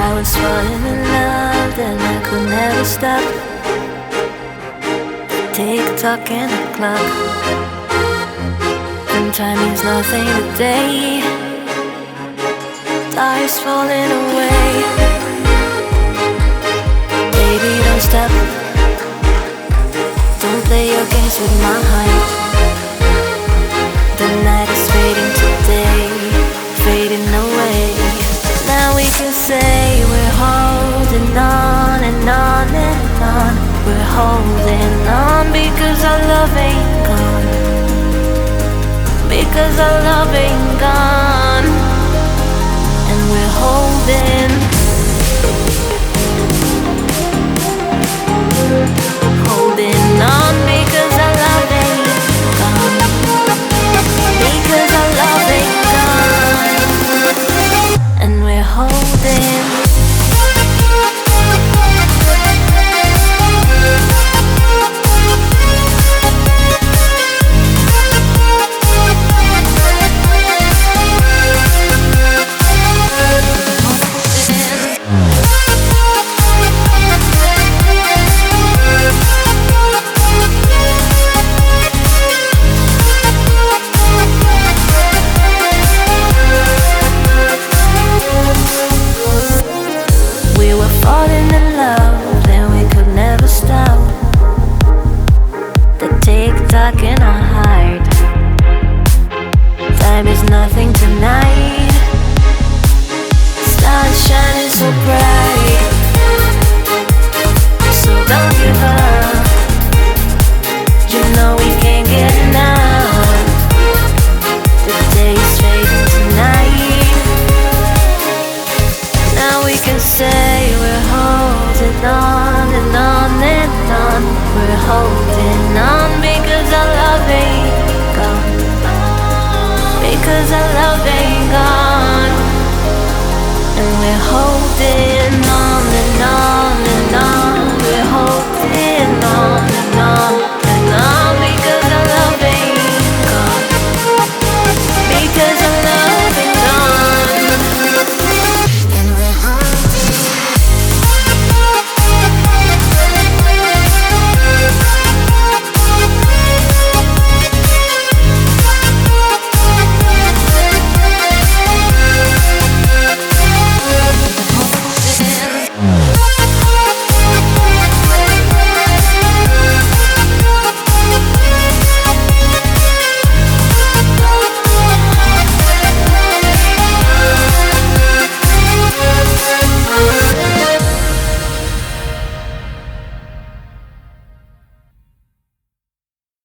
I was falling in love and I could never stop. Tick-tock in the clock, and time means nothing today. Tire's falling away. Baby, don't stop. Don't play your games with my heart. The night is fading today, fading away. Now we can say we're holding on and on and on. We're holding on because our love ain't gone. Because our love ain't gone. And we're holding on because our love ain't gone. Because our love ain't gone. And we're holding. Falling in love and we could never stop. The tick-tock in our heart. Time is nothing tonight. Stars shining so bright. So don't give up. You know we can't get enough. The day is fading tonight. Now we can say we're holding on and on and on. We're holding on because our love ain't gone. Because our love ain't gone.